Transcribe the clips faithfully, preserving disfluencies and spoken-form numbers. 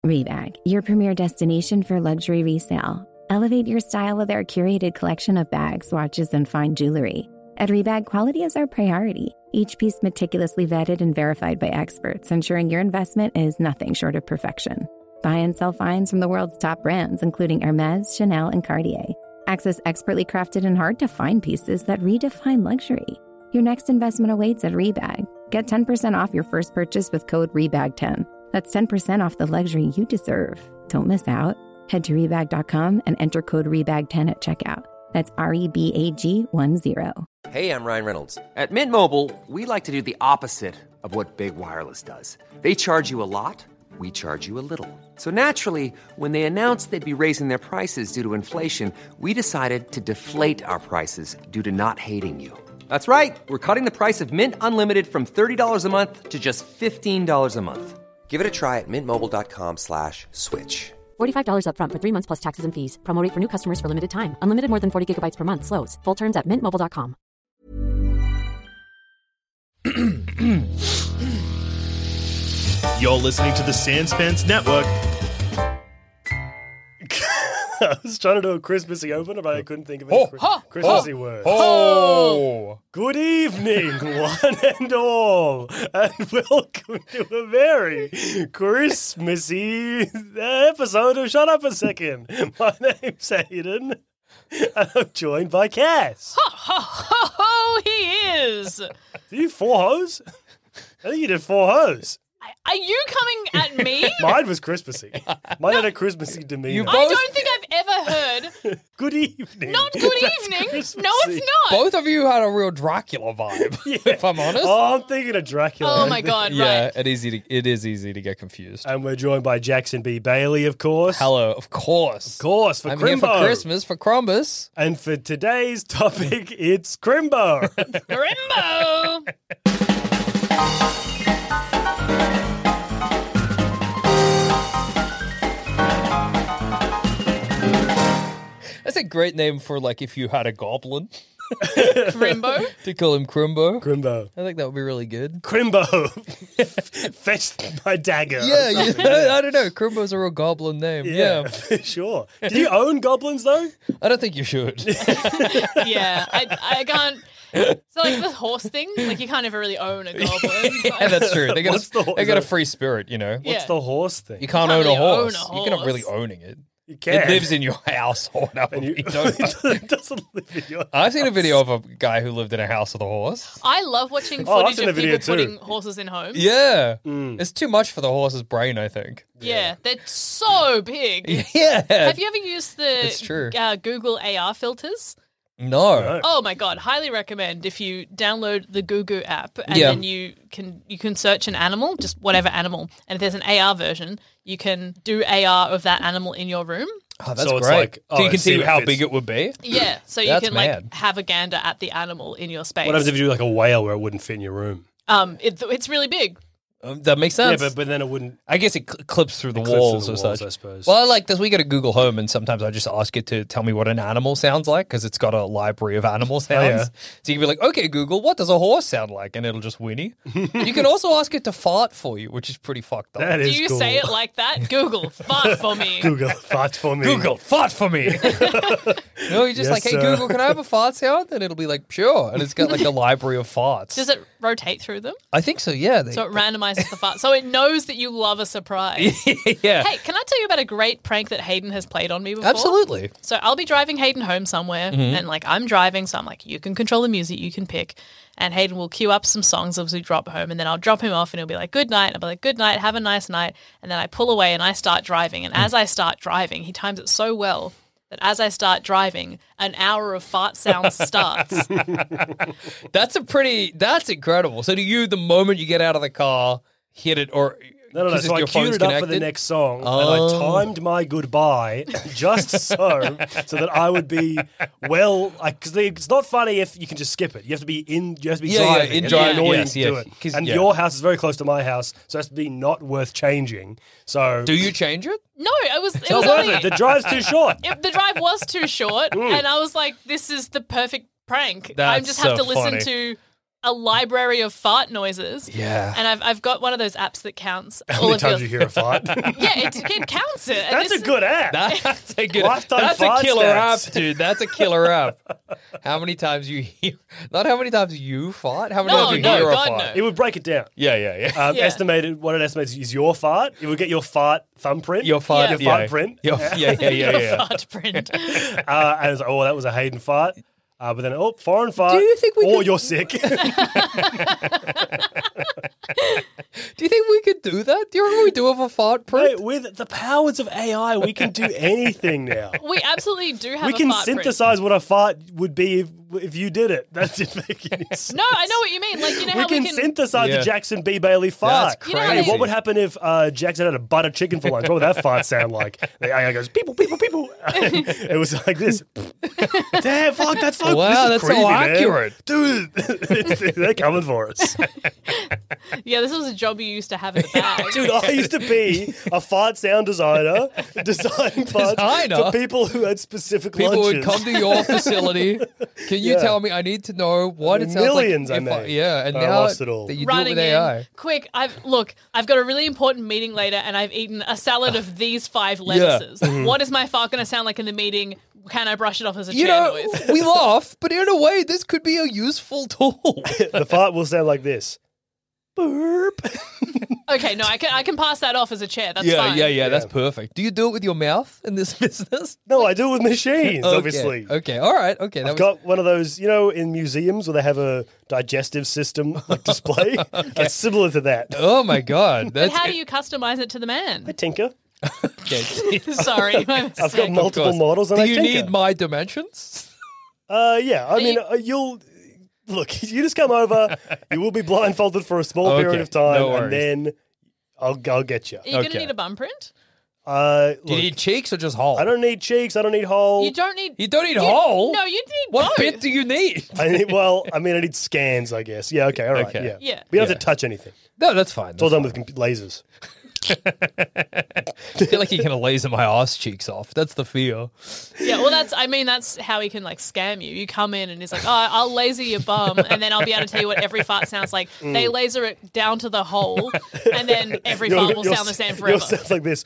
Rebag, your premier destination for luxury resale. Elevate your style with our curated collection of bags, watches, and fine jewelry. At Rebag, quality is our priority. Each piece meticulously vetted and verified by experts, ensuring your investment is nothing short of perfection. Buy and sell finds from the world's top brands, including Hermes, Chanel, and Cartier. Access expertly crafted and hard-to-find pieces that redefine luxury. Your next investment awaits at Rebag. Get ten percent off your first purchase with code rebag ten. That's ten percent off the luxury you deserve. Don't miss out. Head to rebag dot com and enter code rebag ten at checkout. That's R E B A G one zero. Hey, I'm Ryan Reynolds. At Mint Mobile, we like to do the opposite of what Big Wireless does. They charge you a lot, we charge you a little. So naturally, when they announced they'd be raising their prices due to inflation, we decided to deflate our prices due to not hating you. That's right. We're cutting the price of Mint Unlimited from thirty dollars a month to just fifteen dollars a month. Give it a try at mintmobile.com slash switch. forty-five dollars up front for three months plus taxes and fees. Promo rate for new customers for limited time. Unlimited more than forty gigabytes per month. Slows full terms at mint mobile dot com. You're listening to the Sanspants Network. I was trying to do a Christmassy opener, but I couldn't think of any Oh, Chris- ha, Christmassy ha, word. Oh! Good evening, one and all, and welcome to a very Christmassy episode of Shut Up a Second. My name's Hayden, and I'm joined by Cass. Ho, ho, ho, ho, he is. Did you four hoes? I think you did four hoes. Are you coming at me? Mine was Christmassy. Mine had a Christmassy demeanor. You I both- don't think I've ever heard. Good evening. Not good That's evening. Christmassy. No, it's not. Both of you had a real Dracula vibe, if I'm honest. Oh, I'm thinking of Dracula. Oh my god! yeah, Right. it is, easy to, it is easy to get confused. And we're joined by Jackson B. Bailey, of course. Hello, of course. Of course, for I'm Crimbo. here for Christmas, for Crumbus. And for today's topic, it's Crimbo. Grimbo. That's a great name for, like, if you had a goblin. Grimbo. To call him Crimbo. Crimbo. I think that would be really good. Crimbo. Fetch my dagger. Yeah, yeah, I don't know. Crimbo's a real goblin name. Yeah, Yeah. for sure. Did you own goblins, though? I don't think you should. Yeah, I, I can't. So like the horse thing, like you can't ever really own a goblin. Yeah, that's true. They got, What's the a, ho- they is got a that- free spirit, you know. Yeah. What's the horse thing? You can't, can't own, really a horse. own a You're not really horse. owning it. You can. It lives in your house or whatever. And you, You don't it doesn't live in your I've seen a house. video of a guy who lived in a house with a horse. I love watching Oh, I've footage seen a of video people too. putting horses in homes. Yeah. Mm. It's too much for the horse's brain, I think. Yeah, they're so big. Yeah. Have you ever used the It's true. Uh, Google A R filters? No. No. Oh my god, highly recommend if you download the Gugu app and Yeah. then you can you can search an animal, just whatever animal, and if there's an A R version, you can do A R of that animal in your room. Oh, that's So it's great. like, so oh, you can see see if how it's- big it would be. Yeah, so you That's can mad. like have a gander at the animal in your space. What happens if you do like a whale where it wouldn't fit in your room? um, it, it's really big. Um, that makes sense. Yeah, but, but then it wouldn't. I guess it cl- clips through the clips through walls the or walls, such. I suppose. Well, I like this. We go to Google Home, and sometimes I just ask it to tell me what an animal sounds like because it's got a library of animal sounds. Oh, yeah. So you can be like, "Okay, Google, what does a horse sound like?" And it'll just whinny. You can also ask it to fart for you, which is pretty fucked up. That Do is you cool. say it like that? Google, fart for me. Google, fart for me. Google, fart for me. No, you're just Yes, like, hey, sir. Google, can I have a fart sound? And it'll be like, sure. And it's got like a library of farts. Does it rotate through them? I think so, yeah. They- So it randomizes the fart. So it knows that you love a surprise. yeah. Hey, can I tell you about a great prank that Hayden has played on me before? Absolutely. So I'll be driving Hayden home somewhere, Mm-hmm. and like I'm driving, so I'm like, you can control the music, you can pick. And Hayden will queue up some songs as we drop home, and then I'll drop him off, and he'll be like, good night. And I'll be like, good night, have a nice night. And then I pull away and I start driving. And as I start driving, he times it so well that as I start driving, an hour of fart sounds starts. That's a pretty, that's incredible. So do you, the moment you get out of the car, hit it or... No, no, no. 'cause So I your queued phone's it up for the connected? next song, and Oh. I timed my goodbye just so, so that I would be well. Because it's not funny if you can just skip it. You have to be in. You have to be Yeah, yeah, driving. in It's driving, annoying yes, to yeah, do it. 'cause- And yeah. your house is very close to my house, so it has to be not worth changing. So Do you change it? No, it was it not was worth only it. The drive's too short. it, the drive was too short, Mm. and I was like, this is the perfect prank. I That's just have so to listen funny. to a library of fart noises. Yeah. And I've I've got one of those apps that counts How all many of times your. you hear a fart? Yeah, it, it counts it. And That's this- a good app. That's a good. Lifetime That's a fart killer stats. app, dude. That's a killer app. How many times you hear? Not how many times you fart. How many No, times you no, hear God, a fart? no. It would break it down. Yeah, yeah, yeah. Um, Yeah. Estimated, what it estimates is your fart. It would get your fart thumbprint. Your fart. Yeah. Your yeah. fart print. Your, yeah, yeah, yeah, Your yeah. fart print. Uh, and it's like, oh, that was a Hayden fart. Uh, but then, oh, foreign fart. Do you think we Or could- you're sick. Do you think we could do that? Do you remember we do have a fart print? Mate, with the powers of A I, we can do anything now. We absolutely do have We a can fart print. synthesize what a fart would be if, if you did it. That didn't make any sense. No, I know what you mean. Like, you know we how can, we can. synthesize Yeah. the Jackson B. Bailey fart. That's You know how Hey, they- what would happen if uh, Jackson had a butter chicken for lunch? What would that fart sound like? The A I goes, people, people, people. It was like this. Damn, fuck, that's so, Wow, this is that's so creepy, man. accurate. Dude, they're coming for us. Yeah, this was a job you used to have in the bag. Dude, I used to be a fart sound designer, designing farts Designer? for people who had specific People lunches. would come to your facility. Can you Yeah. tell me? I need to know what it sounds Millions I like. if made. Yeah, and I now lost it all. that you Running do it with in, A I. quick! I've look. I've got a really important meeting later, and I've eaten a salad of these five lettuces. Mm-hmm. What is my fart going to sound like in the meeting? Can I brush it off as a You chair know, noise? we laugh, but in a way, this could be a useful tool. The fart will sound like this. Burp. Okay, no, I can I can pass that off as a chair. That's yeah, fine. yeah, yeah, that's perfect. Do you do it with your mouth in this business? No, I do it with machines, Okay, obviously. Okay, all right, okay. That I've was, got one of those, you know, in museums where they have a digestive system like display. It's similar to that. oh my god, But that's how do you customize it to the I man? tinker. okay. Sorry, my I've got mistake. multiple course. models and Do I you tinker. need my dimensions? Uh, yeah, I mean, you- uh, you'll look. You just come over. You will be blindfolded for a small Okay, period of time, no and then I'll I'll get you. Are you going to Okay. need a bum print? Uh, Do you look, need cheeks or just hole? I don't need cheeks. I don't need hole. You don't need. You don't need you- hole? No, you need What both. bit do you need? I need, well, I mean, I need scans. I guess. Yeah. Okay. All right. Okay. Yeah. Yeah. We don't Yeah. have to touch anything. No, that's fine. It's all That's done with comp- lasers. I feel like you're gonna laser my ass cheeks off. That's the fear. Yeah, well, that's. I mean, that's how he can like scam you. You come in and he's like, "Oh, I'll laser your bum, and then I'll be able to tell you what every fart sounds like." They laser it down to the hole, and then every Your- fart will your sound the s- same Yours forever. sounds like this.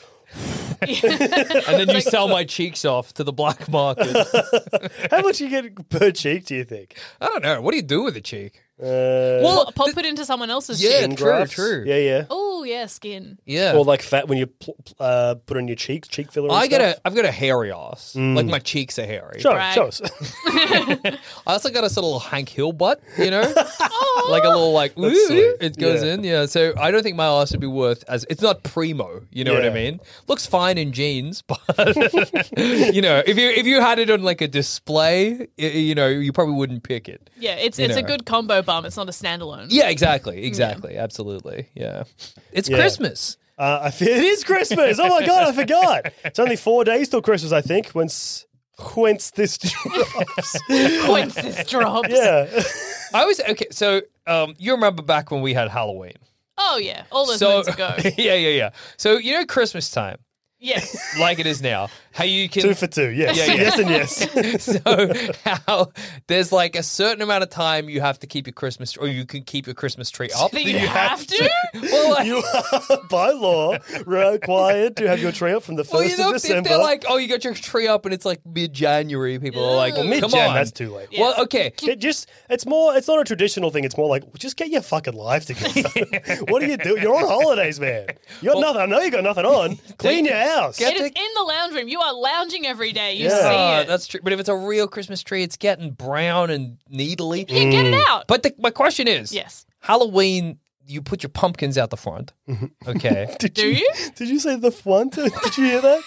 And then you sell my cheeks off to the black market. How much you get per cheek? Do you think? I don't know. What do you do with a cheek? Uh, Well, pop it into someone else's Yeah, cheek. true, grafts? true. Yeah, yeah. Oh yeah, skin. Yeah. Or like fat when you pl- pl- uh, put on your cheeks, cheek filler. And I got stuff. a, I've got a hairy ass. Like my cheeks are hairy. Show, Brag. show us. I also got a sort of little Hank Hill butt, you know, like a little like That's "Ooh," sweet. it goes Yeah. in. Yeah. So I don't think my ass would be worth as it's not primo. You know what I Yeah. mean? Looks fine in jeans, but you know, if you if you had it on like a display, y- you know, you probably wouldn't pick it. Yeah, it's You it's a know. good combo bum. It's not a standalone. Yeah, exactly, exactly, absolutely. Yeah, it's Yeah. Christmas. Uh, I feel it is Christmas. Oh my god, I forgot. It's only four days till Christmas, I think. Whence, whence this drops. Once this drops. Yeah. I was okay. So um, you remember back when we had Halloween? Oh yeah, all those So months ago. yeah, yeah, yeah. So you know Christmas time, Yes. like it is now. How you can Two for two. Yes. Yeah, yeah. Yes and yes. so how there's like a certain amount of time you have to keep your Christmas tree, or you can keep your Christmas tree up. Do you have to? Well, like, You are, by law, required to have your tree up from the first well, you know, of if December. they're like, oh, you got your tree up, and it's like mid-January, people are like, Well, well, mid-Jan, come on, that's too late. Well, okay, It just, it's more, it's not a traditional thing. It's more like, just get your fucking life together. What do you do? You're on holidays, man. You got nothing. I know you got nothing on. Clean your house. Get It is to- in the lounge room. You are lounging every day. You Yeah. see Uh, it. that's true. But if it's a real Christmas tree, it's getting brown and needly. Yeah, get it out. But the, my question is, Yes. Halloween, you put your pumpkins out the front, okay? Did Do you? Did you say the front? Did you hear that?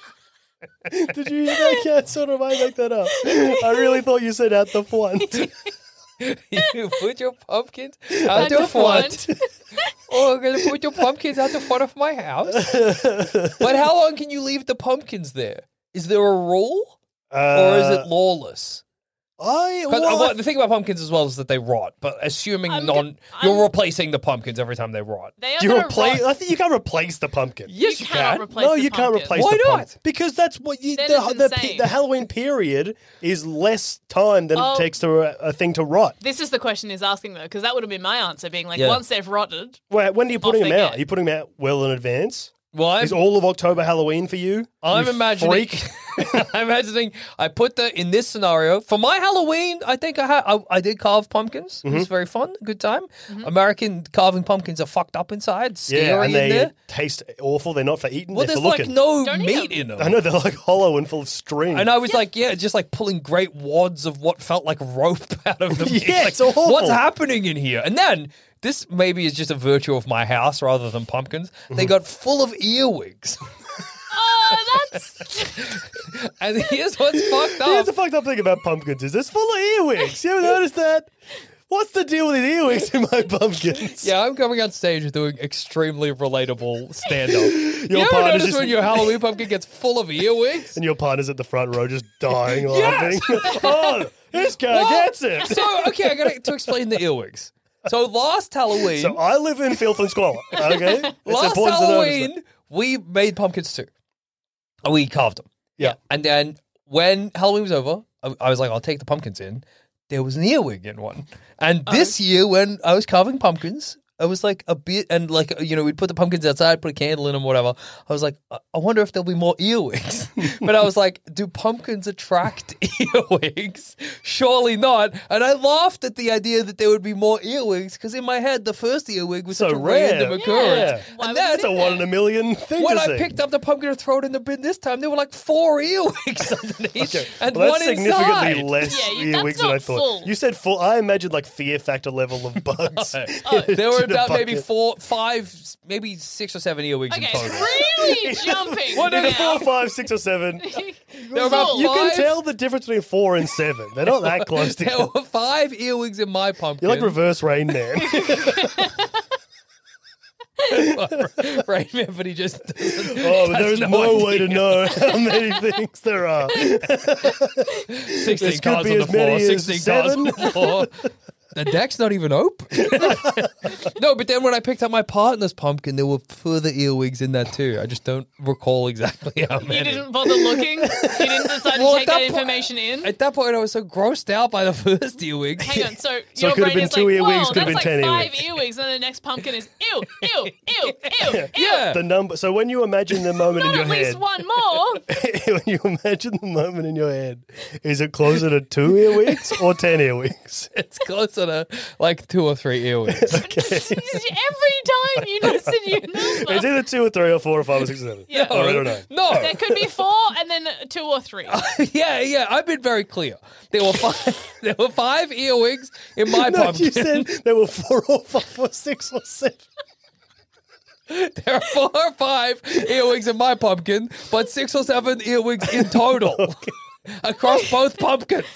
Did you hear that, Cat? Or did I make that up? I really thought you said at the front. You put your pumpkins out At the the front. front. Oh, I'm going to put your pumpkins out the front of my house. But how long can you leave the pumpkins there? Is there a rule? Or is Uh, it lawless? I 'Cause, uh, well, what- the thing about pumpkins as well is that they rot. But assuming I'm non, g- I'm- you're replacing the pumpkins every time they rot. They are do you gonna replace? rot. I think you can't replace the pumpkin. Yes, you you cannot can. replace no, the you can't pumpkin. replace Why the not? pumpkin because that's what you. That The, is the, insane. the Halloween period is less time than Oh. it takes to a, a thing to rot. This is the question he's asking though, because that would have been my answer, being like, Yeah. once they've rotted, Wait, when are you putting Off them they out? get. Are you putting them out well in advance? Well, I'm, Is all of October Halloween for you? I'm You imagining. freak? I'm imagining. I put the in this scenario for my Halloween. I think I had. I, I did carve pumpkins. It Mm-hmm. was very fun, good time. American carving pumpkins are fucked up inside, scary Yeah, and in they there. taste awful. They're not for eating. Well, they're there's for like looking. no Don't eat meat them. in them. I know they're like hollow and full of string. And I was like, yeah, just like pulling great wads of what felt like rope out of them. Yeah, like, it's awful. What's happening in here? And then this maybe is just a virtue of my house rather than pumpkins. Mm-hmm. They got full of earwigs. oh, that's And here's what's fucked up. Here's the fucked up thing about pumpkins: is it's full of earwigs. You ever noticed that? What's the deal with these earwigs in my pumpkins? Yeah, I'm coming on stage and doing extremely relatable stand-up. Your you ever partner's notice just- when your Halloween pumpkin gets full of earwigs? And your partner's at the front row just dying Yes! laughing. Oh, this guy Well, gets it. So, okay, I got to explain the earwigs. So last Halloween, So I live in filth and squalor. Okay, it's last important to notice Halloween, that. we made pumpkins too. And we carved them. Yeah. And then when Halloween was over, I, I was like, I'll take the pumpkins in. There was an earwig in one. And this year, when I was carving pumpkins, I was like a bit, and like, you know, we'd put the pumpkins outside, put a candle in them, whatever. I was like, I I wonder if there'll be more earwigs. But I was like, do pumpkins attract earwigs? Surely not. And I laughed at the idea that there would be more earwigs because in my head, the first earwig was So such a rare. random occurrence. Yeah. Why And would then you It's a do one that? in a million thing when to I see. picked up the pumpkin to throw it in the bin this time, there were like four earwigs underneath Okay. and well, one that's significantly inside. less Yeah, you- that's earwigs than I not thought. full. You said full. I imagined like fear factor level of bugs. Oh, there were in a about maybe bucket. four, five, maybe six or seven earwigs okay. in total. Really jumping. What Either now. four, five, six, or seven. There were about Full. You can five- tell the difference between four and seven. They're not that close There together. were five earwigs in my pumpkin. You're like reverse Rain Man. Rain Man, but he just doesn't- Oh, but has there's no no, way to idea. know how many things there are. sixteen This could cards be on the as floor. many as sixteen cards on the floor. The deck's not even open. No, but then when I picked up my partner's pumpkin, there were further earwigs in that too. I just don't recall exactly how You many. didn't bother looking? You didn't decide Well, to at take that that po- information in? At that point, I was so grossed out by the first earwig. Hang on, so, So it your could have brain been is two like, earwigs, whoa, could have that's been like ten five earwigs. earwigs, and the next pumpkin is ew, ew, ew, ew, ew. Yeah. The number. So when you imagine the moment Not in at your least head, one more. when you imagine the moment in your head, is it closer to two earwigs or ten earwigs? It's closer to like two or three earwigs. Every time you listen, you It's number. either two or three or four or five or six or seven. Yeah. Or I don't know. No. There could be four and then two or three. yeah, yeah. I've been very clear. There were five. There were five earwigs in my No, pumpkin. you said there were four or five or six or seven. There are four or five earwigs in my pumpkin, but six or seven earwigs in total across both pumpkins.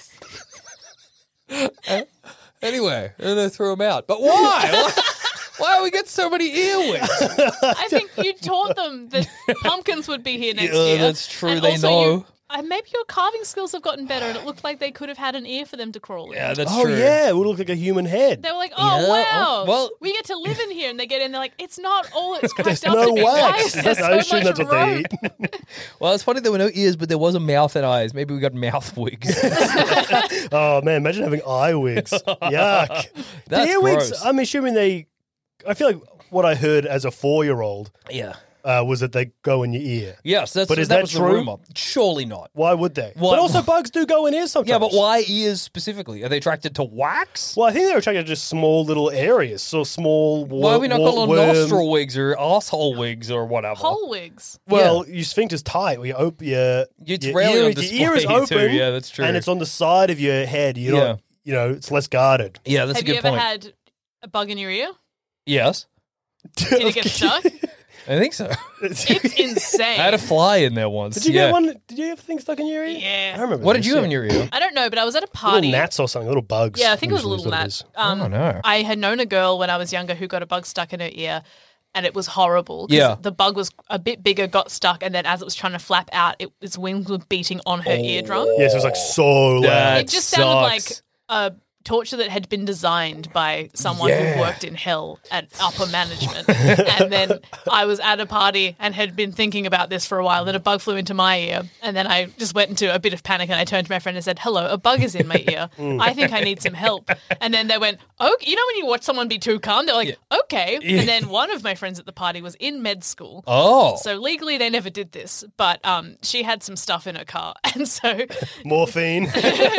Uh, anyway, and I threw them out. But why? why? Why do we get so many earwigs? I think you taught them that pumpkins would be here next Yeah, year. that's true, And they also know. You, uh, maybe your carving skills have gotten better, and it looked like they could have had an ear for them to crawl in. Yeah, that's Oh true. yeah, it would look like a human head. They were like, "Oh Yeah, wow, oh, well- we get to live in here." And they get in, they're like, "It's not all it's cracked There's up no to be. Why wax. is there That's, so I assume much that's what they rope?" eat. Well, it's funny there were no ears, but there was a mouth and eyes. Maybe we got mouth wigs. Oh man, imagine having eye wigs. Yuck. That's the earwigs, gross. I'm assuming they. I feel like what I heard as a four-year-old yeah. uh, was that they go in your ear. Yes, that's, But is that, that was the true? rumor. Surely not. Why would they? Why- But also, bugs do go in ears sometimes. Yeah, but why ears specifically? Are they attracted to wax? Well, I think they're attracted to just small little areas, so small. Wor- Why are we not wor- calling worm- them nostril wigs or asshole wigs or whatever? Whole wigs. Well, your sphincter's tight. Where you open your, It's your rarely ear, on your ear is display open. too. Yeah, that's true. And it's on the side of your head. You're Yeah. not, you know, it's less guarded. Yeah, that's Have a you good ever point. had a bug in your ear? Yes, Did it get stuck? I think so. It's insane. I had a fly in there once. Did you yeah. get one? Did you have things stuck in your ear? Yeah. I remember. What did this, you have yeah. in your ear? I don't know, but I was at a Little party. gnats or something, little bugs. Yeah, I think it was a usually little is what it gnat. is. Um, Oh, no. I had known a girl when I was younger who got a bug stuck in her ear, and it was horrible. 'cause Yeah. the bug was a bit bigger, got stuck, and then as it was trying to flap out, it, its wings were beating on her eardrum. Yes, it was like so loud. That It just sounded sucks. like a torture that had been designed by someone Yeah. who worked in hell at upper management. And then I was at a party and had been thinking about this for a while. Then a bug flew into my ear. And then I just went into a bit of panic and I turned to my friend and said, hello, a bug is in my ear. I think I need some help. And then they went, okay. You know when you watch someone be too calm? They're like, okay. And then one of my friends at the party was in med school. Oh. So legally they never did this, but um, she had some stuff in her car. And so Morphine.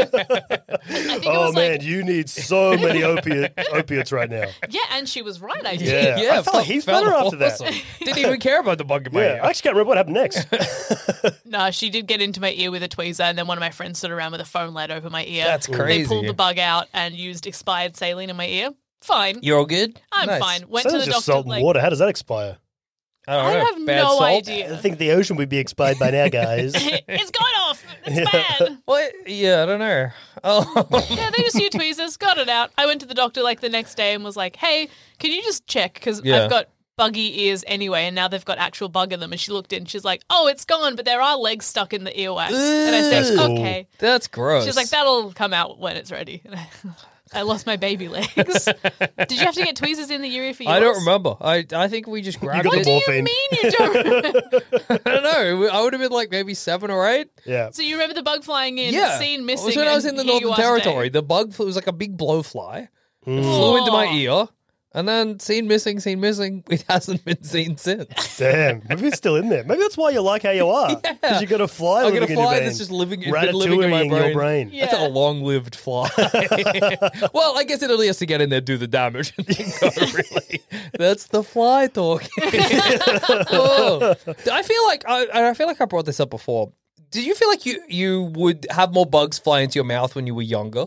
I think it Oh was man, like, you need so many opiate, opiates right now. yeah, and she was right, I did. Yeah, Yeah, I felt like he's felt better after that. awesome. Didn't even care about the bug in my Yeah, ear. I actually can't remember what happened next. No, she did get into my ear with a tweezer, and then one of my friends stood around with a phone light over my ear. That's They crazy. pulled the bug out and used expired saline in my ear. Fine. You're all good? I'm Nice. fine. Went So to that's the just doctor. salt and like, water. How does that expire? I don't I know. have Bad no salt? I idea. think the ocean would be expired by now, guys. It's gone off. It's bad. What? Yeah, I don't know. Oh. Yeah, they just used tweezers, got it out. I went to the doctor like the next day and was like, hey, can you just check? Because Yeah. I've got buggy ears anyway, and now they've got actual bug in them. And she looked in, she's like, oh, it's gone, but there are legs stuck in the earwax. And I said, That's cool. okay. That's gross. She's like, that'll come out when it's ready. And I, I lost my baby legs. Did you have to get tweezers in the ear for yours? I don't remember. I I think we just grabbed got it. the What do you morphine. mean you don't? I don't know. I would have been like maybe seven or eight. Yeah. So you remember the bug flying in, Yeah. scene It missing? was when I was in and the here you Northern are today. Territory. The bug flew, it was like a big blowfly. It flew into my ear. And then seen missing, seen missing. It hasn't been seen since. Damn. Maybe it's still in there. Maybe that's why you like how you are. Because you got a fly I living got a in your fly veins. that's just living, it's been living in my Ratatouilleing brain. your brain. Yeah. That's a long-lived fly. Well, I guess it only has to get in there, do the damage, and then go, really. That's the fly talking. Oh. I feel like I, I feel like I brought this up before. Did you feel like you, you would have more bugs fly into your mouth when you were younger?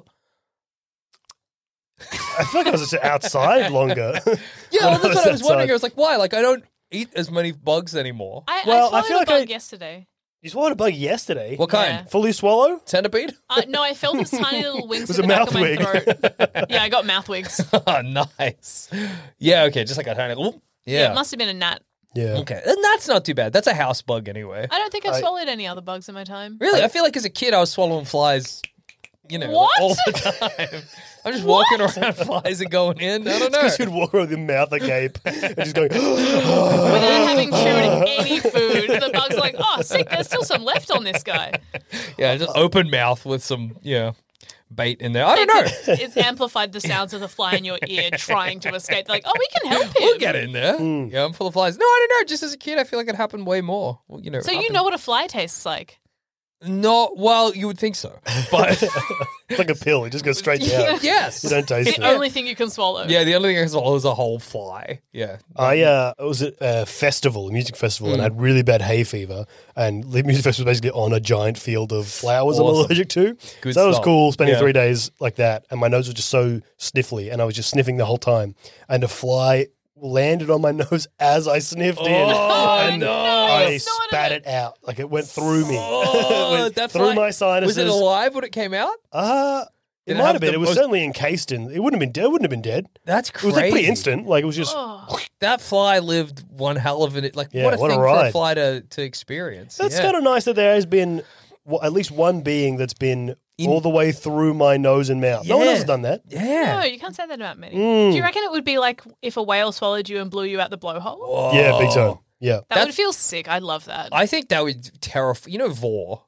I feel like I was just outside longer. Yeah, well, that's what I was wondering. I outside. was like, why? Like, I don't eat as many bugs anymore. I, Well, I I swallowed feel a like bug I- yesterday. You swallowed a bug yesterday. What kind? Yeah. Fully swallow? Centipede? Uh, no, I felt its tiny little wings Was in it the back of mouth my wig? throat. Yeah, I got mouth wigs. Oh, nice. Yeah, okay, just like a tiny. Oop. Yeah. Yeah. It must have been a gnat. Yeah. Okay, and that's not too bad. That's a house bug anyway. I don't think I've I- swallowed any other bugs in my time. Really, I feel like as a kid I was swallowing flies, you know, What? all the time. I'm just walking around flies and going in. I don't know. Because you'd walk around with your mouth agape and just going, Without having chewed any food, the bug's like, oh, sick, there's still some left on this guy. Yeah, just open mouth with some, yeah, bait in there. I don't know. It's amplified the sounds of the fly in your ear trying to escape. They're like, oh, we can help him. We'll get in there. Hmm. Yeah, I'm full of flies. No, I don't know. Just as a kid, I feel like it happened way more. Well, you know. So you happened- know what a fly tastes like? No, well, you would think so, but it's like a pill. It just goes straight down. yes, You don't taste The it. only thing you can swallow. Yeah, the only thing I saw was a whole fly. Yeah, I uh, it was at a festival, a music festival, and I had really bad hay fever. And the music festival was basically on a giant field of flowers I'm Awesome. allergic to. Good so that was stuff. cool, spending Yeah. three days like that. And my nose was just so sniffly, and I was just sniffing the whole time. And a fly landed on my nose as I sniffed in. Oh, and no. I Snorted spat it. it out. Like it went through me. Oh, It went that through fly- my sinuses. Was it alive when it came out? Uh, Did it it might have have been. the It was most- certainly encased in. It wouldn't have been dead. It wouldn't have been dead. That's It crazy. was like pretty instant. Like it was just. Oh. That fly lived one hell of it. Like Yeah, what a what a thing for a ride. fly to, to experience. That's yeah. kind of nice that there has been well, at least one being that's been In- all the way through my nose and mouth. No one else Yeah. has done that. Yeah. No, you can't say that about many. Mm. Do you reckon it would be like if a whale swallowed you and blew you out the blowhole? Yeah, big time. Yeah. That That- would feel sick. I'd love that. I think that would terrify. You know, Vor.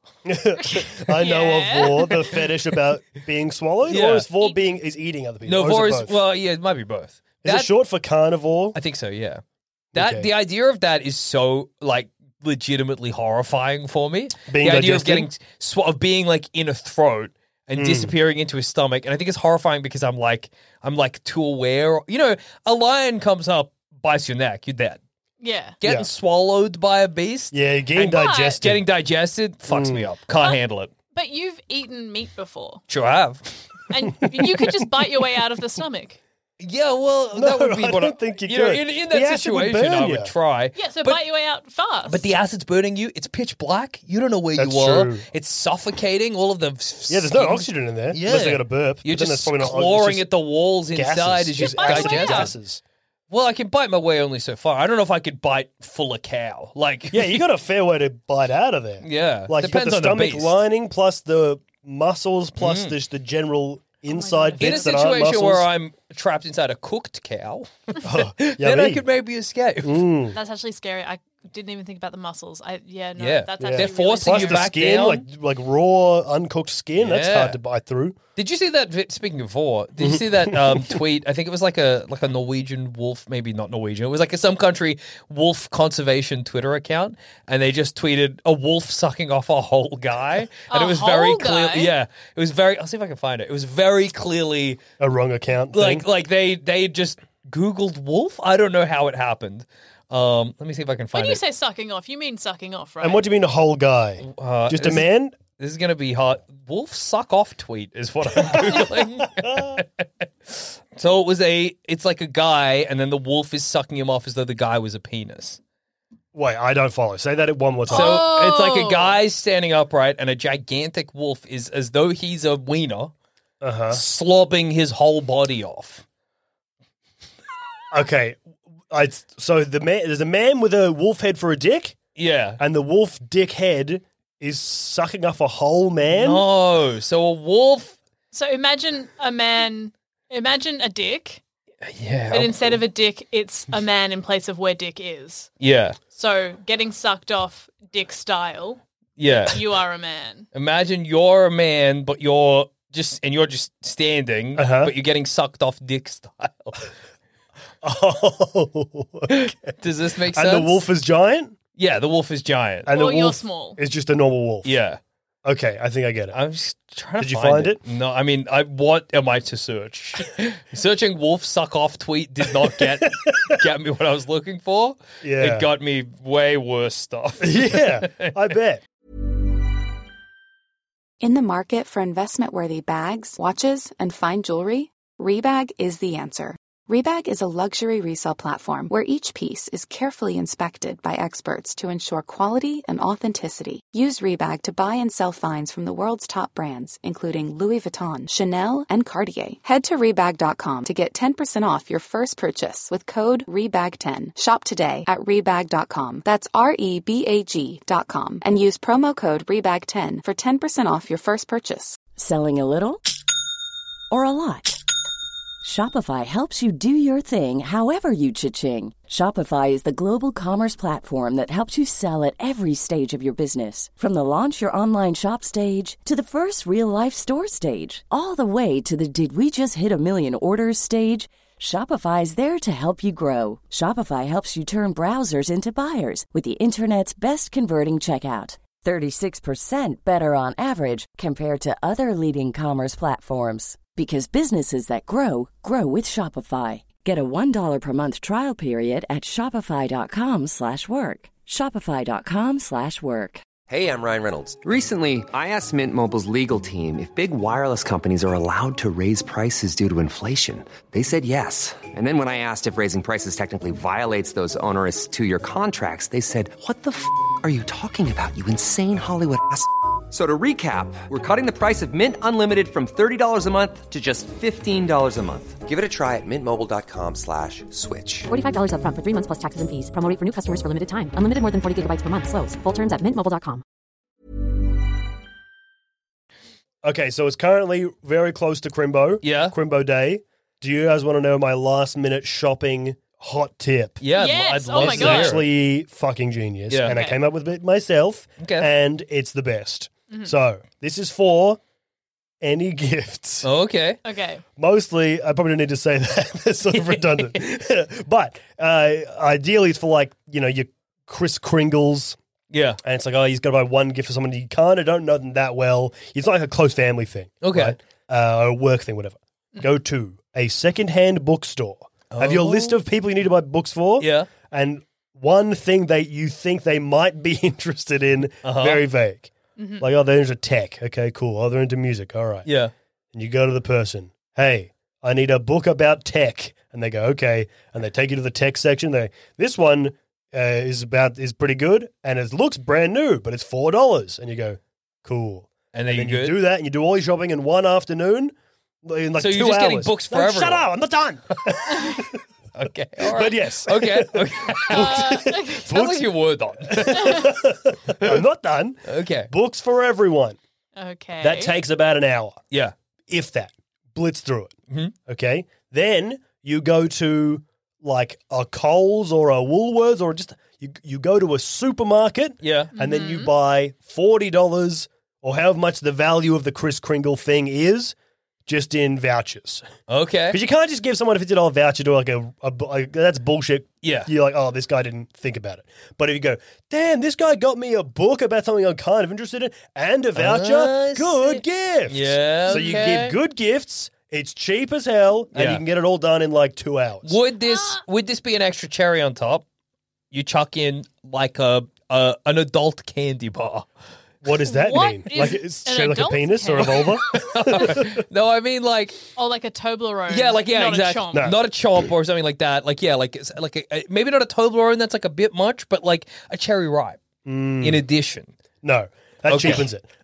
I know Yeah. of Vor, the fetish about being swallowed, Yeah. or is Vor being is eating other people? No, or Vor is is it both? well, yeah, it might be both. Is That- it short for carnivore? I think so. Yeah. That Okay. the idea of that is so like legitimately horrifying for me. Being the idea digested? of getting sw- of being like in a throat and Mm. disappearing into his stomach, and I think it's horrifying because I'm like I'm like too aware. You know, a lion comes up, bites your neck, you're dead. yeah. Getting Yeah. swallowed by a beast, Yeah, getting and digested. getting digested fucks Mm. me up. Can't handle it. But you've eaten meat before, Sure, I have. and you could just bite your way out of the stomach. Yeah, well, No, that would be I what don't think you know. could. In, in The that acid would situation, I burn would you. try. Yeah, so But- bite your way out fast. But the acid's burning you. It's pitch black. You don't know where That's you are. true. It's suffocating. All of the s- Yeah, there's no skins- oxygen in there. Yeah. Unless they got a burp. You're but then just that's probably not clawing it's at the walls just inside gases. as you Just By the way, digest yeah. it. gases. Well, I can bite my way only so far. I don't know if I could bite full a cow. Like, Yeah, you got a fair way to bite out of there. Yeah. Like Depends you on got the the stomach beast. lining plus the muscles plus just the general inside in a bits that aren't situation muscles. where I'm trapped inside a cooked cow, Oh, then I yummy. could maybe escape. Mm. That's actually scary. I didn't even think about the muscles. I yeah no. Yeah. That's Yeah. actually They're really forcing Plus you the back skin, down. like like raw, uncooked skin. That's Yeah. hard to bite through. Did you see that? vi- Speaking of vor, did you see that um, tweet? I think it was like a like a Norwegian wolf, maybe not Norwegian. It was like a some country wolf conservation Twitter account, and they just tweeted a wolf sucking off a whole guy, and A it was very whole clear. guy? Yeah, it was very. I'll see if I can find it. It was very clearly A wrong account. like thing. like they they just Googled wolf. I don't know how it happened. Um, let me see if I can When find you it. say sucking off, you mean sucking off, right? And what do you mean a whole guy? Uh, Just a this- man? This is gonna be hot. Wolf suck off tweet is what I'm googling. So it was a. It's like a guy, and then the wolf is sucking him off as though the guy was a penis. Wait, I don't follow. Say that one more time. So Oh. it's like a guy standing upright, and a gigantic wolf is as though he's a wiener, uh-huh. slobbing his whole body off. Okay. I, so the man, there's a man with a wolf head for a dick, Yeah. and the wolf dick head is sucking off a whole man? No. So a wolf. So imagine a man. Imagine a dick, Yeah. but instead of a dick, it's a man in place of where dick is. Yeah. So getting sucked off dick style, Yeah. you are a man. Imagine you're a man, but you're just and you're just standing, Uh-huh. but you're getting sucked off dick style. Oh. Okay. Does this make And sense? the wolf is giant? Yeah, the wolf is giant. And Well, the you're wolf small. is just a normal wolf. Yeah. Okay, I think I get it. I'm just trying Did to you find, find it? No, I mean, I what am I to search? Searching wolf suck off tweet did not get get me what I was looking for. Yeah. It got me way worse stuff. Yeah, I bet. In the market for investment-worthy bags, watches, and fine jewelry, Rebag is the answer. Rebag is a luxury resale platform where each piece is carefully inspected by experts to ensure quality and authenticity. Use Rebag to buy and sell finds from the world's top brands, including Louis Vuitton, Chanel, and Cartier. Head to Rebag dot com to get ten percent off your first purchase with code R E B A G ten. Shop today at Rebag dot com. That's R E B A G dot com. And use promo code R E B A G ten for ten percent off your first purchase. Selling a little or a lot? Shopify helps you do your thing however you cha-ching. Shopify is the global commerce platform that helps you sell at every stage of your business. From the launch your online shop stage to the first real-life store stage, all the way to the did we just hit a million orders stage. Shopify's there to help you grow. Shopify helps you turn browsers into buyers with the internet's best converting checkout. thirty-six percent better on average compared to other leading commerce platforms. Because businesses that grow, grow with Shopify. Get a one dollar per month trial period at shopify.com slash work. Shopify.com slash work. Hey, I'm Ryan Reynolds. Recently, I asked Mint Mobile's legal team if big wireless companies are allowed to raise prices due to inflation. They said yes. And then when I asked if raising prices technically violates those onerous two-year contracts, they said, "What the f*** are you talking about, you insane Hollywood ass?" So to recap, we're cutting the price of Mint Unlimited from thirty dollars a month to just fifteen dollars a month. Give it a try at mintmobile.com slash switch. forty-five dollars up front for three months plus taxes and fees. Promo rate for new customers for limited time. Unlimited more than forty gigabytes per month. Slows full terms at mint mobile dot com. Okay, so it's currently very close to Crimbo. Yeah. Crimbo Day. Do you guys want to know my last minute shopping hot tip? Yeah, Yes, I'd oh love my to It's God. hear. actually fucking genius. Yeah. And I Okay. came up with it myself. Okay. And it's the best. So this is for any gifts. Oh, okay. Okay. Mostly, I probably don't need to say that. That's sort of redundant. But uh, ideally, it's for like, you know, your Kris Kringles. Yeah. And it's like, oh, he's got to buy one gift for someone you kind of don't know them that well. It's not like a close family thing. Okay. Right? Uh, or a work thing, whatever. Go to a secondhand bookstore. Have your list of people you need to buy books for. Yeah. And one thing that you think they might be interested in, Uh-huh. very vague. Like, oh, they're into tech. Okay, cool. Oh, they're into music. All right. Yeah. And you go to the person, hey, I need a book about tech. And they go, okay. And they take you to the tech section. They, this one uh, is about is pretty good, and it looks brand new, but it's four dollars. And you go, cool. And then And you you good? do that, and you do all your shopping in one afternoon, in like So two you're just hours. getting books for No, everyone. Shut up! I'm not done. Okay. All right. But yes. Okay. Okay. Uh, Sounds like you were done. I'm not done. Okay. Books for everyone. okay. That takes about an hour, Yeah. if that. Blitz through it. Mm-hmm. Okay? Then you go to like a Coles or a Woolworths or just you you go to a supermarket Yeah. and then you buy forty dollars or however much the value of the Kris Kringle thing is just in vouchers. Okay. Because you can't just give someone a fifty dollars voucher to like a, a, a that's bullshit. Yeah. You're like, oh, this guy didn't think about it. But if you go, damn, this guy got me a book about something I'm kind of interested in and a voucher, I good see. gift. Yeah, So you okay. give good gifts, it's cheap as hell, and Yeah. you can get it all done in like two hours. Would this would this be an extra cherry on top? You chuck in like a, a an adult candy bar. What does that What mean? is Like it's an shaped like a adult penis or a candy? vulva? No, I mean like Oh, like a Toblerone. yeah, like yeah, not exactly. A chomp. No. Not a chomp or something like that. Like yeah, like it's like a, a- maybe not a Toblerone. That's like a bit much, but like a cherry ripe Mm. in addition. No, that Okay. cheapens it.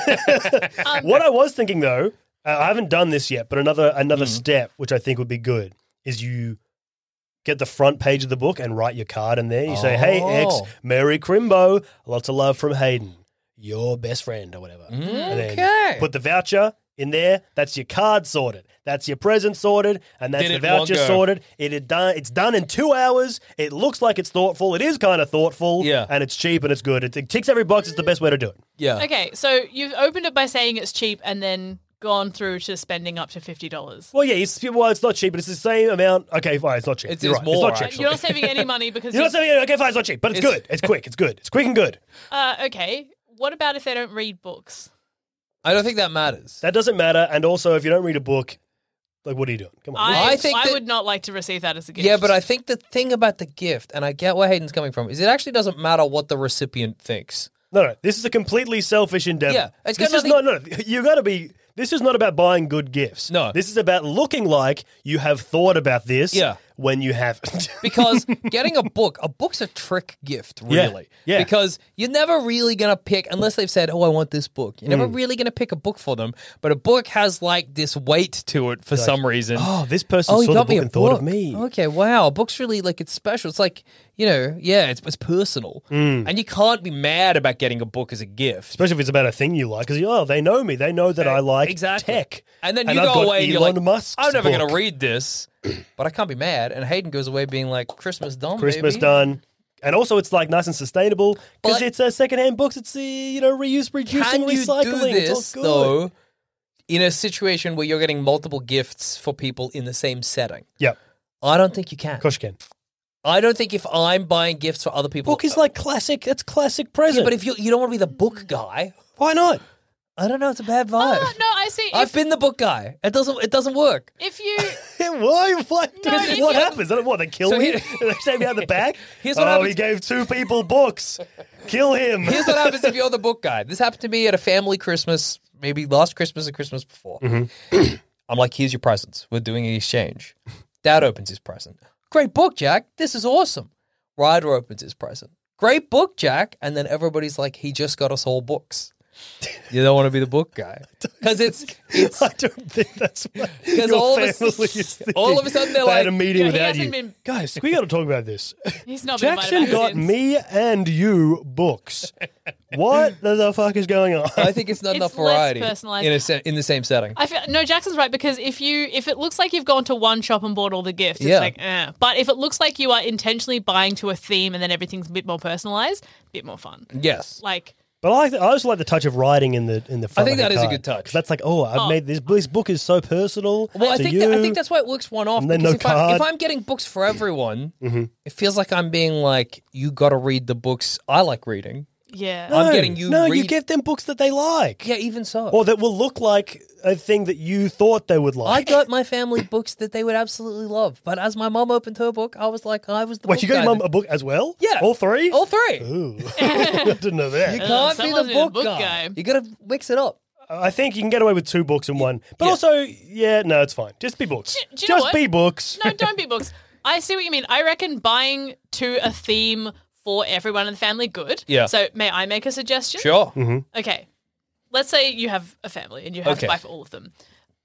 What I was thinking though, uh, I haven't done this yet, but another another Mm. step which I think would be good is you get the front page of the book and write your card in there. You say, "Hey X, Oh. Merry Crimbo, lots of love from Hayden, your best friend or whatever." And Okay. then put the voucher in there. That's your card sorted. That's your present sorted, and that's Did the it in one voucher go. sorted. It is done. It's done in two hours. It looks like it's thoughtful. It is kind of thoughtful. Yeah. and it's cheap and it's good. It, it ticks every box. It's the best way to do it. Yeah. Okay, so you've opened it by saying it's cheap and then gone through to spending up to fifty dollars. Well, yeah, it's, well, it's not cheap, but it's the same amount. Okay, fine, it's not cheap. It's- You're it's right. more, it's not cheap. actually. You're not saving any money because You're you not saying okay, fine, it's not cheap, but it's, It's- good. It's quick. It's good. It's quick and good. Uh, okay, what about if they don't read books? I don't think that matters. That doesn't matter. And also, if you don't read a book, like, what are you doing? Come on. I, I think I that- would not like to receive that as a gift. Yeah, but I think the thing about the gift, and I get where Hayden's coming from, is it actually doesn't matter what the recipient thinks. No, no, this is a completely selfish endeavor. Yeah, it's this got is not. No, no, you got to be. This is not about buying good gifts. No. This is about looking like you have thought about this. Yeah. When you haven't. Because getting a book, a book's a trick gift, Yeah, really. yeah. Because you're never really going to pick, unless they've said, oh, I want this book. You're Mm. never really going to pick a book for them. But a book has like this weight to it for some reason. Oh, this person Oh, saw you the got book me a and thought of book. me. Okay, wow. A book's really like it's special. It's like, you know, yeah, it's, it's personal. Mm. And you can't be mad about getting a book as a gift. Especially if it's about a thing you like, because oh, they know me. They know that I like Exactly. tech. And then And you I've go got away and you're Elon like, Musk's I'm never going book. to read this, but I can't be mad. And Hayden goes away being like, Christmas done, Christmas baby. done. And also, it's like nice and sustainable because But- it's uh, secondhand books. It's uh, you know reuse, reducing, Can you recycling. do this, it's all good. though, in a situation where you're getting multiple gifts for people in the same setting? Yeah, I don't think you can. of course you can. I don't think if I'm buying gifts for other people... Book is like classic. That's classic Yeah, present. but if you you don't want to be the book guy, why not? I don't know, it's a bad vibe. Oh, no, I see. I've If, been the book guy. It doesn't it doesn't work. if you Why? What? if what you- happens? What? They kill So me? here- they take me out the back? Here's what oh, happens- he gave two people books. Kill him. Here's what happens if you're the book guy. This happened to me at a family Christmas, maybe last Christmas or Christmas before. Mm-hmm. I'm like, here's your presents. We're doing an exchange. Dad opens his present. Great book, Jack. This is awesome. Ryder opens his present. Great book, Jack. And then everybody's like, he just got us all books. You don't want to be the book guy. Because it's, it's, I don't think that's what Because your all of a family s- is thinking. all of a sudden they're they had like- a meeting Yeah, he without hasn't you. been- Guys, we got to talk about this. he's not been Jackson invited back got since. me and you books. What the fuck is going on? I think it's not It's enough less variety personalized. in, a se- in the same setting. I feel no, Jackson's right because if you if it looks like you've gone to one shop and bought all the gifts, it's Yeah. like eh. But if it looks like you are intentionally buying to a theme and then everything's a bit more personalized, a bit more fun. Yes. Like But I, like the, I also like the touch of writing in the in the front. I think of that the is a card. good touch. 'Cause that's like, oh, I've Oh. made this. This book is so personal. Well, I to think you. that, I think that's why it works one off. And then Because no if, I'm, card. if I'm getting books for everyone, Mm-hmm. it feels like I'm being like, you got to read the books I like reading. yeah. I'm getting you No, you read- give them books that they like. Yeah, even so. Or that will look like a thing that you thought they would I like. got my family books that they would absolutely love, but as my mom opened her book, I was like, I was the Wait, book you got guy your mum that- a book as well? Yeah, all three. all three. Ooh, I didn't know that. You can't be someone's the been a book, book guy. guy. You got to mix it up. I think you can get away with two books in one, but Yeah. also, yeah, no, it's fine. Just be books. Do- do you know Just what? be books. No, don't be books. I see what you mean. I reckon buying to a theme for everyone in the family, good. Yeah. So may I make a suggestion? Sure. Mm-hmm. Okay. Let's say you have a family and you have Okay. to buy for all of them.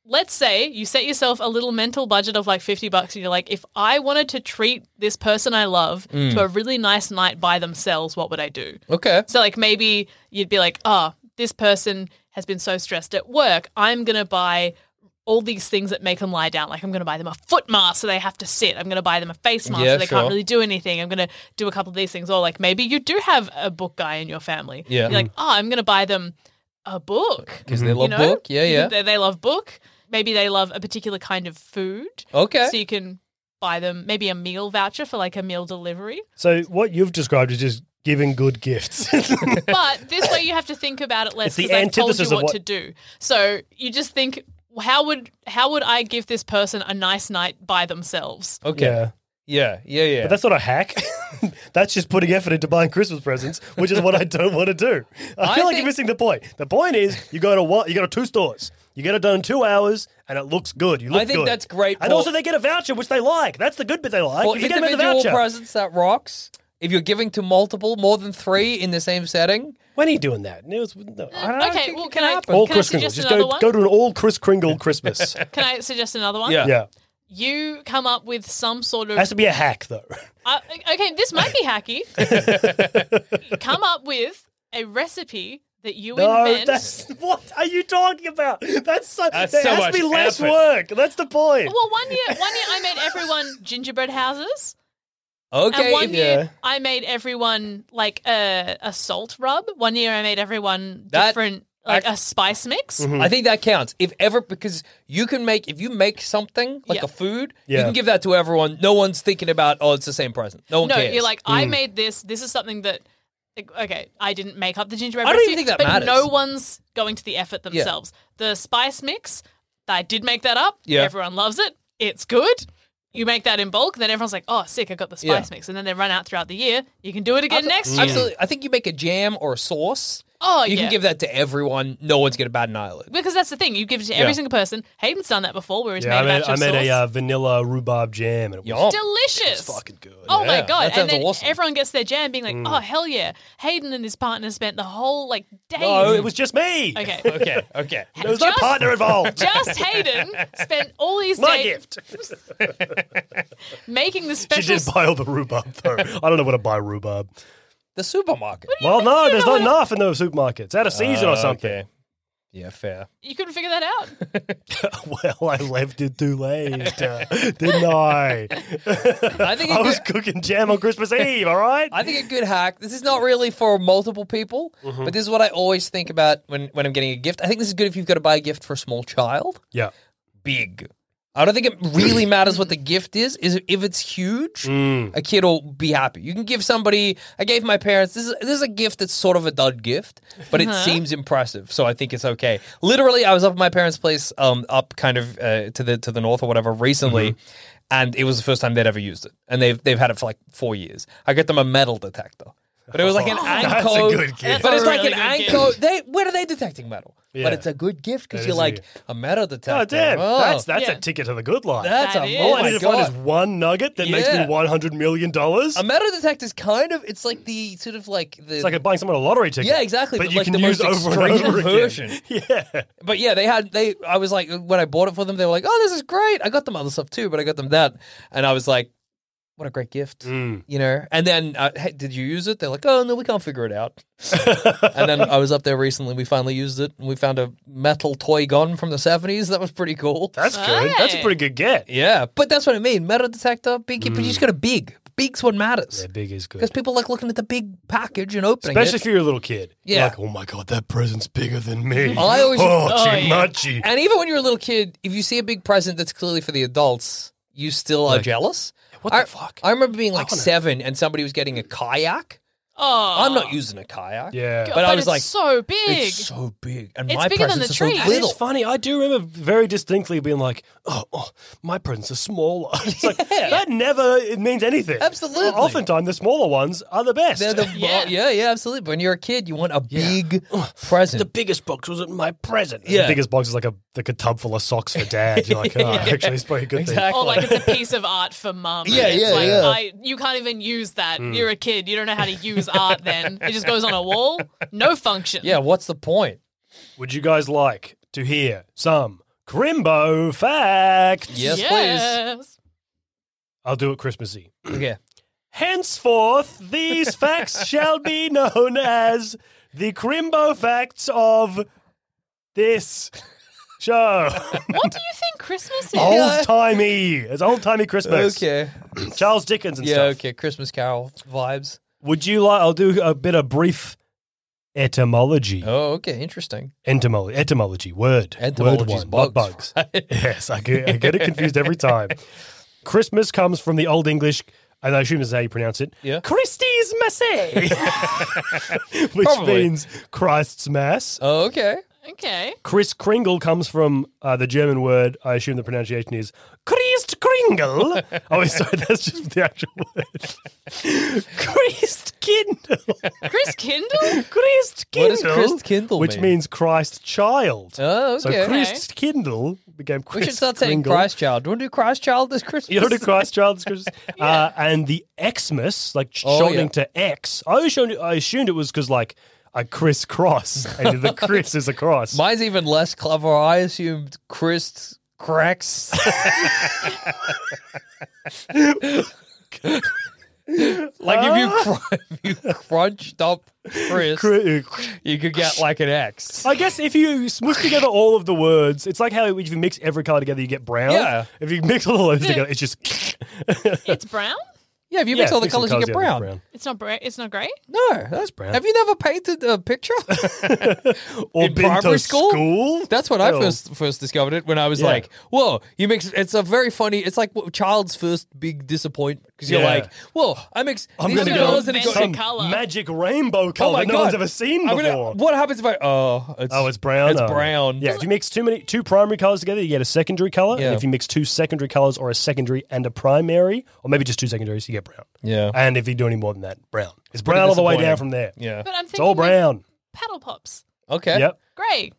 let's say you set yourself a little mental budget of like fifty bucks and you're like, if I wanted to treat this person I love Mm. to a really nice night by themselves, what would I do? Okay. So like maybe you'd be like, oh, this person has been so stressed at work. I'm going to buy all these things that make them lie down. Like I'm going to buy them a foot mask so they have to sit. I'm going to buy them a face mask Yeah, so they sure. can't really do anything. I'm going to do a couple of these things. Or like maybe you do have a book guy in your family. Yeah. You're like, oh, I'm going to buy them a book. Because they love You know? book. Yeah, You yeah. can- They, they love book. Maybe they love a particular kind of food. Okay. So you can buy them maybe a meal voucher for like a meal delivery. So what you've described is just giving good gifts. But this way you have to think about it less It's the because I've told you antithesis what, of what- to do. So you just think, how would how would I give this person a nice night by themselves? Okay. Yeah. Yeah, yeah, yeah. But that's not a hack. That's just putting effort into buying Christmas presents, which is what I don't want to do. I, I feel like think- you're missing the point. The point is you go to what you go to two stores. You get it done in two hours, and it looks good. You look I think good. that's great And for- also, they get a voucher, which they like. That's the good bit they like. For If you get them in the individual voucher. presents, that rocks. If you're giving to multiple, more than three in the same setting, When are you doing that? It was, no, I don't know. Okay, well, can I, All can I Kris Kringle. suggest Just another go, one? go to an all Kris Kringle Christmas. Can I suggest another one? Yeah. Yeah. You come up with some sort of Has to be a hack, though. Uh, okay, this might be hacky. Come up with a recipe that you No, invent. that's what are you talking about? That's so. That's there so has much to be less effort. work. That's the point. Well, one year, one year I made everyone gingerbread houses, okay. and one if- year yeah. I made everyone like a a salt rub. One year I made everyone That- different, like I- a spice mix. Mm-hmm. I think that counts. If ever, because you can make, if you make something like Yeah. a food, Yeah. you can give that to everyone. No one's thinking about, oh, it's the same present. No one No, cares. you're like, Mm. I made this. This is something that. Okay, I didn't make up the gingerbread I don't recipe, even think that but matters. no one's going to the effort themselves. The spice mix, I did make that up. Yeah. Everyone loves it. It's good. You make that in bulk, then everyone's like, oh, sick, I got the spice Yeah. mix. And then they run out throughout the year. You can do it again next year. Absolutely. I think you make a jam or a sauce. Oh, you yeah. can give that to everyone. No one's going to bat an eyelid. Because that's the thing. You give it to every Yeah. single person. Hayden's done that before where he's Yeah, I made a made, batch I of made sauce. a uh, vanilla rhubarb jam, and it was Yum. Delicious. It's fucking good. Oh my Yeah, god! that And sounds then awesome. everyone gets their jam, being like, Mm. "Oh hell yeah!" Hayden and his partner spent the whole like day. No, it was just me. okay. Okay, okay. There was no Just- partner involved. Just Hayden spent all these My days gift. making the She special. did buy all the rhubarb, though. I don't know what to buy rhubarb. The supermarket. Well, no, there's not enough in those supermarkets. It's out of season or Uh, something. okay. Yeah, fair. You couldn't figure that out. Well, I left it too late, uh, didn't I? I think I it was could- cooking jam on Christmas Eve, all right? I think a good hack. This is not really for multiple people, Mm-hmm. but this is what I always think about when, when I'm getting a gift. I think this is good if you've got to buy a gift for a small child. Yeah. Big. I don't think it really matters what the gift is. Is if it's huge, Mm. a kid will be happy. You can give somebody. I gave my parents. This is this is a gift that's sort of a dud gift, but it seems impressive, so I think it's okay. Literally, I was up at my parents' place, um, up kind of uh, to the to the north or whatever recently, and it was the first time they'd ever used it, and they've they've had it for like four years. I got them a metal detector. But it was like an That's Anko. a good gift. But That's it's a like really an good Anko. gift. They where are they detecting metal? Yeah. But it's a good gift because That you're is a like gift. a metal detector. Oh, damn. Oh. That's that's Yeah. a ticket to the good life. That's That a is. oh All I my need to find is god. one nugget that makes me Yeah. one hundred million dollars. A metal detector is kind of it's like the sort of like the It's like buying someone a lottery ticket. yeah exactly But, but, you like can the use most over and extreme over again. version. Yeah. But yeah, they had they. I was like when I bought it for them, they were like, "Oh, this is great." I got them other stuff too, but I got them that, and I was like, "What a great gift!" Mm. You know. And then, uh, hey, did you use it? They're like, "Oh no, we can't figure it out." And then I was up there recently. We finally used it, and we found a metal toy gun from the seventies. That was pretty cool. That's good. That's a Hey. pretty good get. Yeah, but that's what I mean. Metal detector, big, but you just got a big. Big's what matters. Yeah, big is good. Because people like looking at the big package and opening Especially it. if you're a little kid. You're Yeah. like, oh my God, that present's bigger than me. I always- oh, Oh, yeah. chimachi. And even when you're a little kid, if you see a big present that's clearly for the adults, you still are Like, jealous. what the I, fuck? I remember being like wanna- seven and somebody was getting a kayak. Oh, I'm not using a kayak. Yeah. God, but I was it's like, so big. It's so big. And It's my bigger than presents the are tree. so That little. It's funny. I do remember very distinctly being like, oh, oh my presents are smaller. It's like, that never it means anything. Absolutely. Oftentimes, the smaller ones are the best. They're the, Yeah. yeah. yeah, absolutely. But when you're a kid, you want a big present. the biggest box wasn't my present. Yeah. The biggest box is like a like a tub full of socks for dad. You're like, oh, actually, it's probably a good exactly. Or like it's a piece of art for mum. Yeah, and it's yeah, like, yeah. I, you can't even use that. You're a kid. You don't know how to use art then. It just goes on a wall. No function. yeah, what's the point? thing. Would you guys like to hear some Crimbo fact. Yes, yes. I'll do it Christmassy. please. Okay. Henceforth, these facts shall be known as the Crimbo facts of this show. What do you think Christmas is? Old timey. It's old timey Christmas. Okay. Charles Dickens and Yeah, stuff. okay. Christmas Carol vibes. Would you like? I'll do a bit of brief etymology. Oh, okay. Interesting. Etymology. Etymology. Word. Etymology's Word one, not bugs, bugs. right? Yes, I get, I get it confused every time. Christmas comes from the Old English, and I assume this is how you pronounce it. Yeah. Christi's Masse, which Probably. means Christ's Mass. Oh, okay. Okay. Chris Kringle comes from uh, the German word, I assume the pronunciation is Christ Kringle. Oh, sorry, that's just the actual word. Christ Kindle. Chris Kindle? Christ What does Kindle. Christ Kindle Which mean? means Christ Child. Oh, okay. So Christ Kindle became Christ we should start saying Kringle. Christ Child. Do you want to do Christ Child this Christmas? You know the Christ Child this Christmas? uh, and the Xmas, like Oh, shortening yeah. to X. I assumed, I assumed it was because like a crisscross, and the Chris is a cross. Mine's even less clever. I assumed Christ cracks. Like if you, cr- if you crunched up Chris, Cri- you could get like an X. I guess if you smush together all of the words, it's like how if you mix every color together, you get brown. Yeah. If you mix all the letters together, it's just. It's brown? Yeah, if you mix Yeah, all the mix all colors, you get together, brown. It's not bra- It's not grey? No, that's brown. Have you never painted a picture? Or In been primary to school? school? That's when I Oh. first first discovered it. When I was Yeah. like, "Whoa!" You mix. It's a very funny. It's like what child's first big disappointment because you're Yeah. like, "Whoa!" I mix I'm these going to two go colors and it goes. some colour. magic rainbow Oh color my that god! no one's ever seen I'm before. gonna- what happens if I? Oh, it's, Oh, it's brown. It's Oh. brown. Yeah, if you mix too many two primary colors together, you get a secondary color. Yeah. And if you mix two secondary colors or a secondary and a primary, or maybe just two secondaries, you get brown. Yeah. And if you do any more than that, brown. It's pretty brown all the way disappointing. down from there. Yeah. But I'm It's thinking all brown. with paddle pops. Okay. Yep. Grey.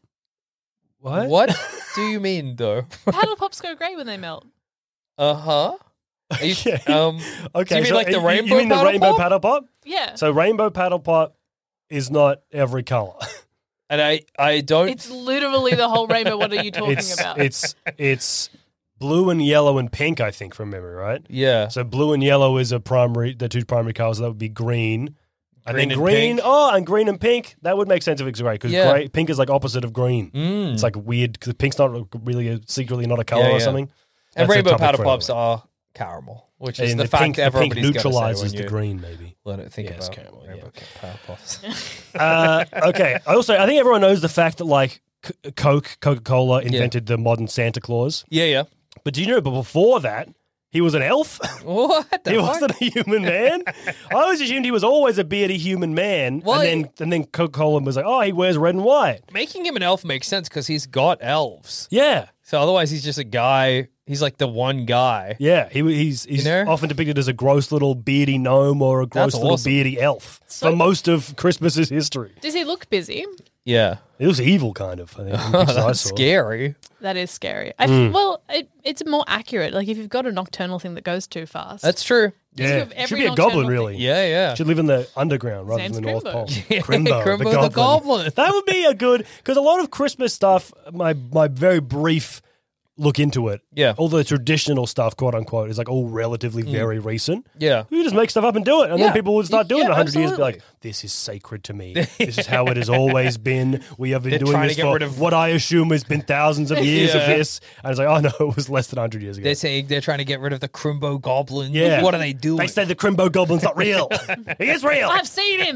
What? What do you mean though? Paddle pops go grey when they melt. Uh huh. Okay. Um. Okay. Do you mean so like the you- rainbow You mean the paddle rainbow pop? paddle pop? Yeah. So rainbow paddle pop is not every color. And I I don't. It's literally the whole rainbow. What are you talking it's about? it's it's blue and yellow and pink, I think, from memory, right? yeah. So blue and yellow is a primary, the two primary colors. That would be green. And Green then and green, pink. oh, and green and pink. That would make sense if it's grey because Yeah. grey, pink is like opposite of green. Mm. It's like weird because pink's not really a, secretly not a color Yeah, or yeah. something. And That's a rainbow topic paddle for pops another are caramel, which is And the, the fact pink, the pink everybody's gonna say neutralizes when the you green, maybe. Let it think Yeah, it's about caramel, rainbow yeah. paddle pops. uh, okay. I also I think everyone knows the fact that like C- Coke, Coca Cola invented the modern Santa Claus. Yeah, yeah. But do you know? But before that, he was an elf. What the He fuck? wasn't a human man. I always assumed he was always a beardy human man. Well, and then and then Coca Cola was like, oh, he wears red and white. Making him an elf makes sense because he's got elves. Yeah. So otherwise, he's just a guy. He's like the one guy. Yeah, he he's he's You know? often depicted as a gross little beardy gnome or a gross That's little awesome. beardy elf So- for most of Christmas's history. Does he look busy? Yeah. It was evil, kind of. I think. in pictures I That's saw. scary. That is scary. I f- Mm. Well, it, it's more accurate. Like if you've got a nocturnal thing that goes too fast. That's true. Yeah, of every should be a nocturnal goblin, thing. really. Yeah, yeah. Should live in the underground rather Name's than the North Crimbo. Pole. Yeah, Crimbo, Crimbo the the goblin. goblin. That would be a good because a lot of Christmas stuff. My my very brief look into it. Yeah. all the traditional stuff, quote unquote, is like all relatively very recent. Yeah. You just make stuff up and do it, and Yeah. then people would start doing Yeah, it a hundred years and be absolutely. like, "This is sacred to me. This is how it has always been. We have been They're doing trying this to get for rid of- what I assume has been thausands of years Yeah. of this." And it's like, "Oh no, it was less than a hundred years ago." They're saying they're trying to get rid of the Crimbo goblin. Yeah. What are they doing? They say the Crimbo Goblin's not real. He is real. I've seen him.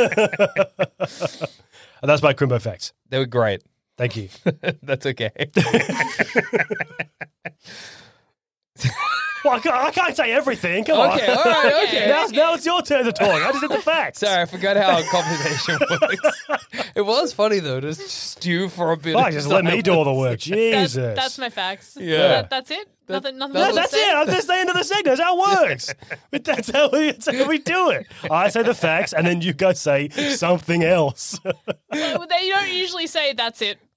And that's my Crimbo facts. They were great. Thank you. That's okay. Well, I can't, I can't say everything. Come on. Okay, all right, okay. Now, now it's your turn to talk. I just did the facts. Sorry, I forgot how conversation works. It was funny though to stew for a bit. Fuck, of just let me silence. do all the work. Jesus. That's, that's my facts. Yeah. That, that's it. nothing. Nothing. No, else to that's say? it. That's the end of the segment. That's how it works. But that's how we, that's how we do it. I say the facts, and then you guys say something else. Well, they don't usually say that's it.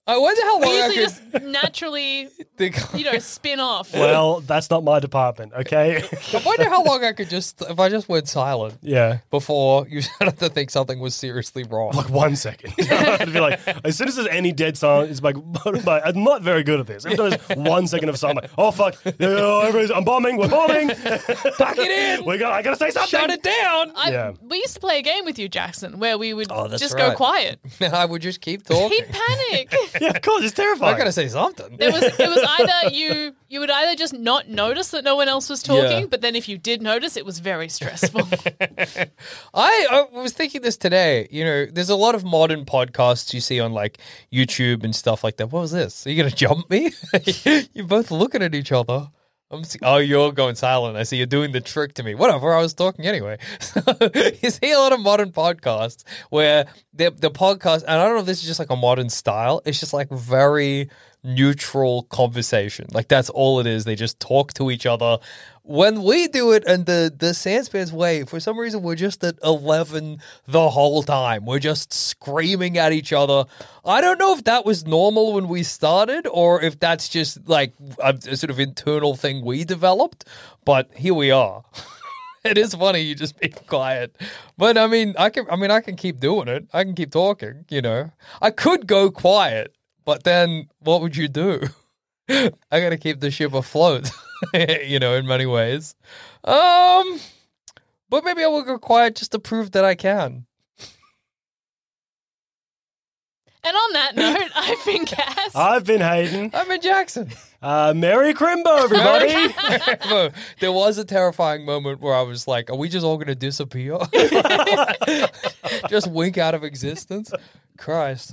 I wonder how We long I usually could. just naturally, think- you know, spin off. Well, that's not my department, okay? I wonder how long I could just if I just went silent Yeah. before you started to think something was seriously wrong. Like one second. I'd be like, as soon as there's any dead silence, it's like, I'm not very good at this. Every time there's one second of silence, I'm like, oh fuck, oh, everybody's, I'm bombing, we're bombing. Back it in. we got, I gotta say something. Shut it down. I, Yeah. We used to play a game with you, Jackson, where we would Oh, that's just right. go quiet. I would just keep talking. He'd panic. Yeah, of course, it's terrifying. I gotta say something. It was it was either you you would either just not notice that no one else was talking, Yeah. but then if you did notice, it was very stressful. I, I was thinking this today. You know, there's a lot of modern podcasts you see on like YouTube and stuff like that. What was this? Are you gonna jump me? You're both looking at each other. I'm see- oh, you're going silent. I see you're doing the trick to me. Whatever, I was talking anyway. You see a lot of modern podcasts where the the podcast, and I don't know if this is just like a modern style. It's just like very neutral conversation. Like that's all it is. They just talk to each other. When we do it and the the Sandspans way, for some reason we're just at eleven the whole time. We're just screaming at each other. I don't know if that was normal when we started or if that's just like a, a sort of internal thing we developed, but here we are. It is funny you just being quiet. But I mean, I can I mean I can keep doing it. I can keep talking, you know. I could go quiet, but then what would you do? I got to keep the ship afloat. You know, in many ways. Um, but maybe I will go quiet just to prove that I can. And on that note, I've been Cass. I've been Hayden. I'm in Jackson. Uh, Merry Crimbo, everybody. No, there was a terrifying moment where I was like, are we just all going to disappear? Just wink out of existence? Christ.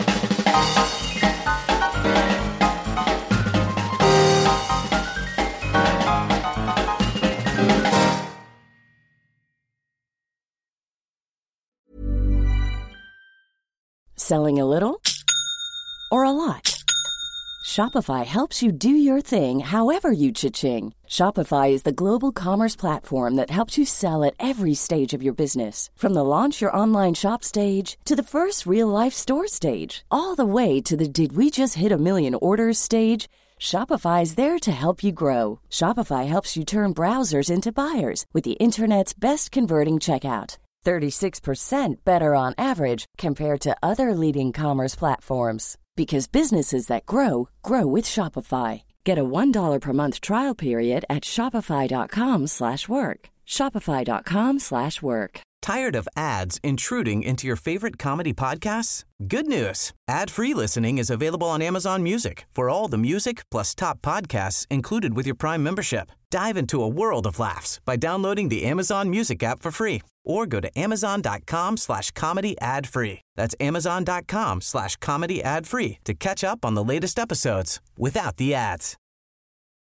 Selling a little or a lot? Shopify helps you do your thing however you cha-ching. Shopify is the global commerce platform that helps you sell at every stage of your business. From the launch your online shop stage to the first real-life store stage, all the way to the did we just hit a million orders stage. Shopify is there to help you grow. Shopify helps you turn browsers into buyers with the internet's best converting checkout. thirty-six percent better on average compared to other leading commerce platforms. Because businesses that grow, grow with Shopify. Get a one dollar per month trial period at shopify.com slash work. Shopify.com slash work. Tired of ads intruding into your favorite comedy podcasts? Good news. Ad-free listening is available on Amazon Music for all the music plus top podcasts included with your Prime membership. Dive into a world of laughs by downloading the Amazon Music app for free or go to amazon.com slash comedy ad free. That's amazon.com slash comedy ad free to catch up on the latest episodes without the ads.